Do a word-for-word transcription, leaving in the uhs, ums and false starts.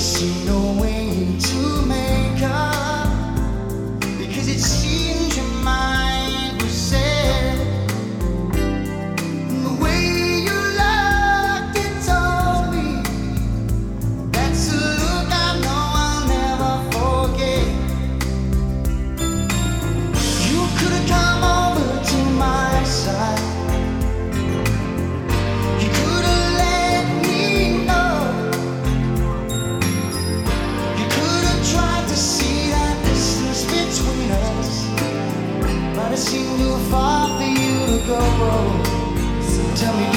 see no way to make up, because it seems your mind was set. And the way you looked, it told me that's a look I know I'll never forget. You could have come over to my side. You could have let me know. You could have tried to see that distance between us, but it seemed too far for you to go. So tell me,